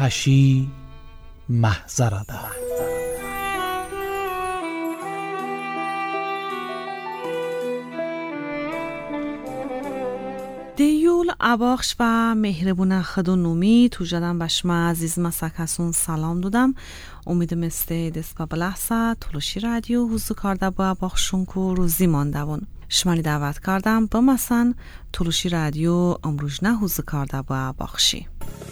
هشی محضرده. دیول اباخش و مهربون خدو نومی تو جدم بشما عزیز مسکسون سلام دودم. امیدم استه دست با بلحصه تلوشی رادیو حوزو کرده با اباخشون که روزی ماندون. شمالی دعوت کردم با مثلا تلوشی رادیو امروز نه حوزو کرده با اباخشی.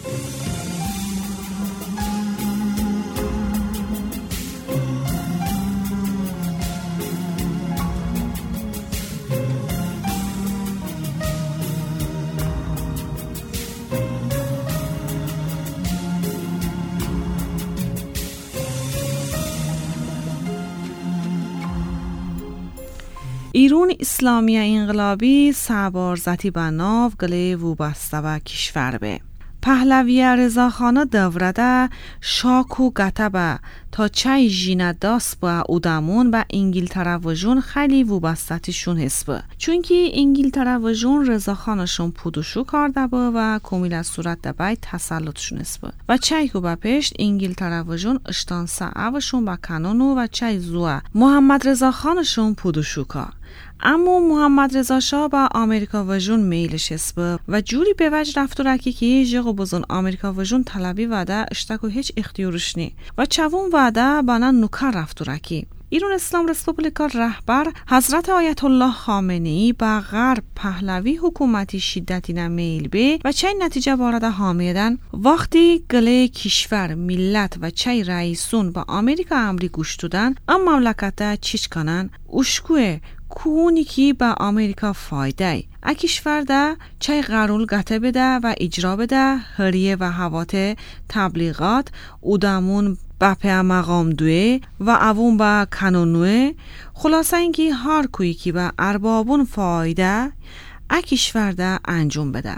ایرون اسلامی انقلابی سبارزتی به ناو گله وابسته و کشور به پهلوی رضاخانه دورده شاک و گتبه تا چای جینه داست با اودمون و انگلتره و جون خیلی وابستتیشون حسبه چونکه انگلتره و جون رضاخانشون پودوشو کرده با و کمیل از صورت دبای تسلطشون حسبه و چای که با پشت انگلتره و جون اشتان سعوشون با کنونو و چای زوه محمد رضاخانشون پودوشو که اما محمد رضا شاه با آمریکا و جون میلش حسبه و جوری به وجه رفت و رکی که جغو بزن آمریکا و جون طلبی وعده اشتکو هیچ اختیارش نی و چوون وعده بانا نوکر رفت و رکی. ایران اسلام رسپوبلیکا رهبر حضرت آیت الله خامنه‌ای با غرب پهلوی حکومتی شدتی نمیل به و چای نتیجه وارد حامیدن وقتی گله کشور ملت و چای رئیسون با آمریکا امری گوش دادن ام مملکت چیچ کنن اشکوه کونی که با آمریکا فایده ای کشور ده چای قرول گته بده و اجرا بده هریه و حوات تبلیغات اودمون بپه مقام دوه و اوون با کنونوه خلاصه اینکه هر کویی که با اربابون فایده کشور ده انجام بده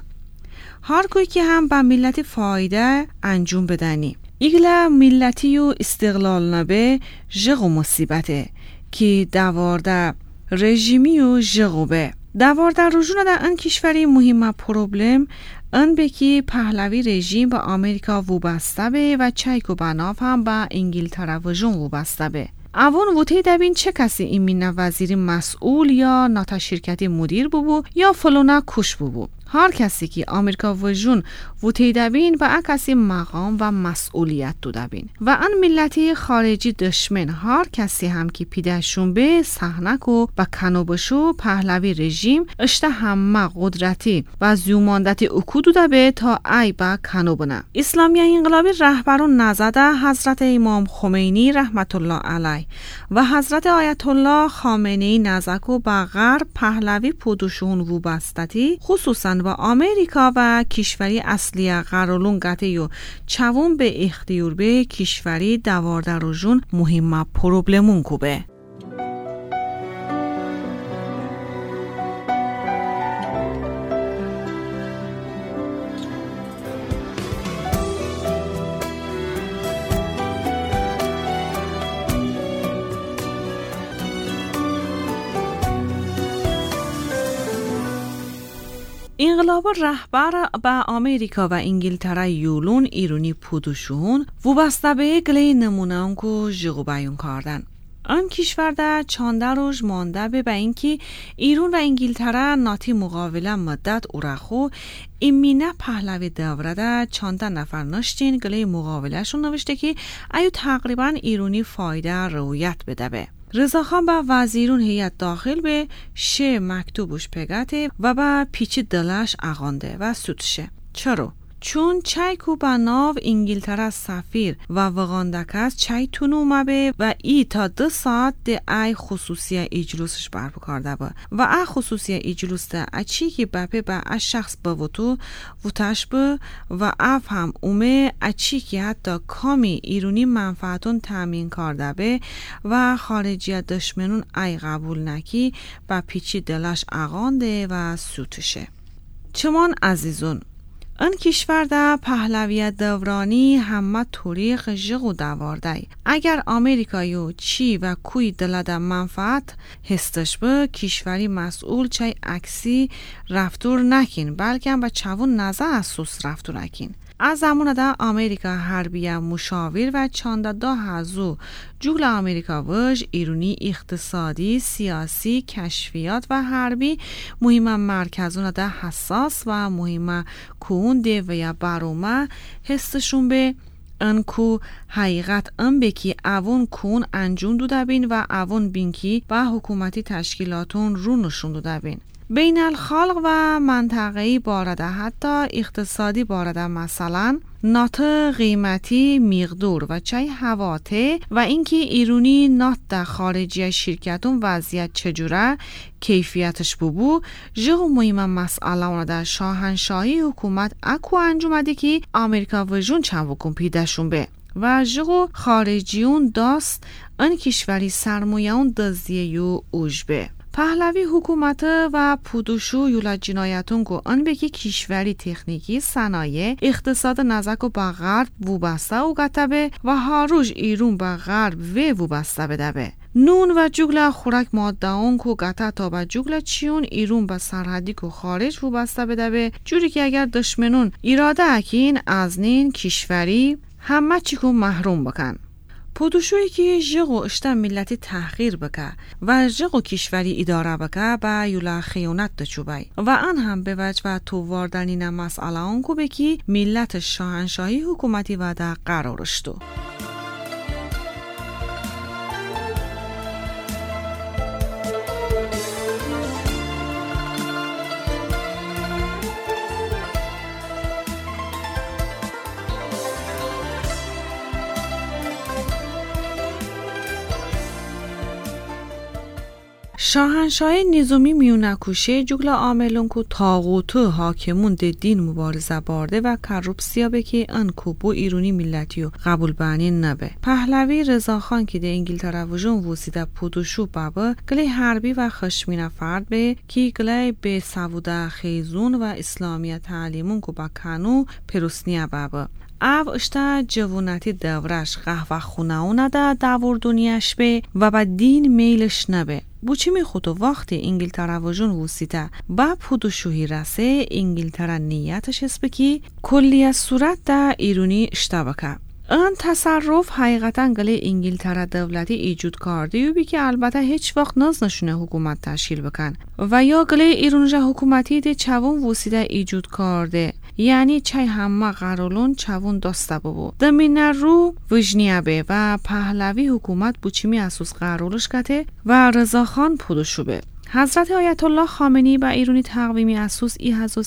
هر کویی که هم با ملت فایده انجام بدنی ایگله ملتی و استقلال نبه جغو مصیبته که دوارده رژیمی و جغوبه دوارده رجوع ده ان کشوری مهمه پروبلم ان بکی پهلوی رژیم با آمریکا وابسته به و چایکو بناف هم با انگلتره و جون وابسته به اوون وطی دبین چه کسی ایمین وزیری مسئول یا ناتا شرکتی مدیر بو یا فلونا کش بو هر کسی که آمریکا و جون وطی دبین و کسی مقام و مسئولیت دو دبین و ان ملتی خارجی دشمن هر کسی هم که پیدشون به صحنک و کنو بشو پهلوی رژیم اشته همه قدرتی و زیوماندتی اکو دو دبه تا ای با کنو بنه اسلامی انقلابی رهبرون نزده حضرت امام خمینی رحمت الله علیه و حضرت آیت الله خامنه‌ای نزدکو با غرب پهلوی پودوشون وابستتی خصوصا و آمریکا و کشوری اصلی قرولون گته و چوون به اختیار به کشوری دوارده روزون مهمه پروبلمون کوبه. انقلاب رهبر با آمریکا و انگلتره یولون ایرانی پودوشون وابسته به گله نمونه انکو جغو بیان کردن. آن کشور ده چانده روز مانده به اینکه ایران و انگلتره ناتی مقابله مدت اورخو ایمینه پهلوی دوره ده چانده نفر نشتین گله مقابله شون نوشته که ایو تقریبا ایرانی فایده رویت بده به. رضاخان با وزیرون هیئت داخل به مکتوبش پگته و با پیچ دلش اغانده و سودشه. چرا؟ چون چای کو با ناو انگلتره سفیر و وغاندکس چای تونو مبه و ای تا 2 ساعت ده ای خصوصی اجلوسش برپکارده با و ای خصوصی اجلوس ده اچی که بپه با ای شخص بوتو وطش با و اف هم اومه اچی که حتی کامی ایرونی منفعتون تامین کرده به و خارجیت دشمنون ای قبول نکی با پیچی دلش اغانده و سوتشه. چمان عزیزون ان کشور ده پهلویت دورانی همه طریق جغو دوارده اگر آمریکایو چی و کوی دلده منفعت هستش به کشوری مسئول چای عکسی رفتور نکین بلکه با چوون نزه اسوس رفتور نکین از زمان دا امریکا حربیه مشاور و چانده دا هزو جوگل امریکا وش ایرونی اقتصادی، سیاسی، کشفیات و حربی مهم مرکزون دا حساس و مهم کون ده و یا برومه حسشون به انکو حقیقت بکی اوون کون انجام دوده بین و اوون بینکی و حکومتی تشکیلاتون رو نشون دوده بین. بین الخلق و منطقه‌ای بارده حتی اقتصادی بارده مثلا نات قیمتی مقدور و چای حواته و اینکه ایرونی نات در خارجی شرکتون وضعیت چجوره کیفیتش ببو جو مهم مسئله اون در شاهنشاهی حکومت اکو انجومده که امریکا وجون چند وکم پیدشون به و جو خارجیون داست ان کشوری سرمایه‌اون دزدیه اوجبه پهلوی حکومت و پودوشو یولا جنایتون گو ان بکی کشوری تکنیکی صنایع اقتصاد نزک و با غرب وبسته و گتبه و هاروش ایرون با غرب وبسته بدبه نون و جوگل خوراک ماده اون کو گتا تا با جوگل چیون ایرون با سرحدی کو خارج وبسته بدبه جوری که اگر دشمنون اراده اکین از نین کشوری همه چی کو محروم بکن پودوشوی که جغو اشتا ملتی تحقیر بکه و جغو کشوری اداره بکه با یولا خیانت دچوبای و آن هم به وجه و تواردنین مسئله آن کو بکی ملت شاهنشاهی حکومتی و در قرارشتو. شاهنشاهی نظامی میونکوشه جوگل عاملون کو طاغوتو حاکمون ده دین مبارزه بارده و کروپسیا بکی انکو بو ایرونی ملتیو قبول بانی نبه پهلوی رضاخان که ده انگلتره وجون وسیده پودوشو بابا گلی حربی و خشمین فرد به کی گلی به سووده خیزون و اسلامیت تعلیمون کو با کنو پروسنیه بابا او اشتا جوونتی دورش قهوه خونه ده دور دنیاش به و با دین میلش نبه بوچی می خودو وقتی انگلتره وجون وسیده با پودوشوهی رسه انگلتره نیتش هست بکی کلی از صورت ده ایرونی اشتبکه آن تصرف حقیقتا گله انگلتره دولتی ایجود کرده و بی که البته هیچ وقت ناز نشونه حکومت تشکیل بکن و یا گله ایرونجا حکومتی ده چوون وسیده ایجود کرده یعنی چای همه قرالون چوون داسته ببو دمین رو وجنیه به و پهلوی حکومت بوچیمی اساس قرارش کته و رضاخان پودوشو به حضرت آیت الله خامنه‌ای با ایرونی تقویمی اساس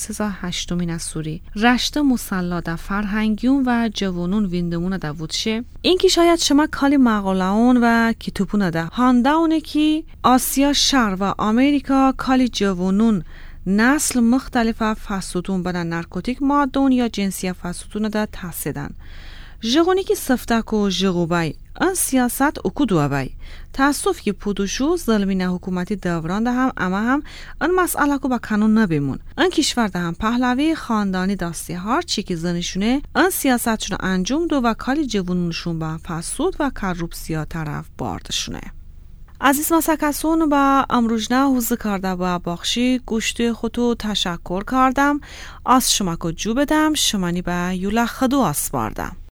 1308 از سوری رشته مسلح فرهنگیون و جوانون ویندمون ده وودشه این که شاید شما کالی مقالهون و کتوبون ده هانده اونه که آسیا شرق و امریکا کالی جوانون نسل مختلفه فاسدون بدن نارکوتیک مادون یا جنسی فاسدون ده تحصیدن جغونی که سفتک و جغوبای ان سیاست اکو دوابای تاسف که پودوشو ظلمین حکومتی دوران ده هم اما هم ان مسئله کو با کانون نبیمون ان کشور ده هم پهلوی خاندانی داستی هر چی که زنشونه ان سیاستشون انجام دو و کالی جوونشون با فاسد و کروپسیا طرف باردشونه عزیز مسکسون با امروجنه حوزه کرده با باخشی گوشتی خودو تشکر کردم از شما که جو بدم شمانی با یولا خدو اسپاردم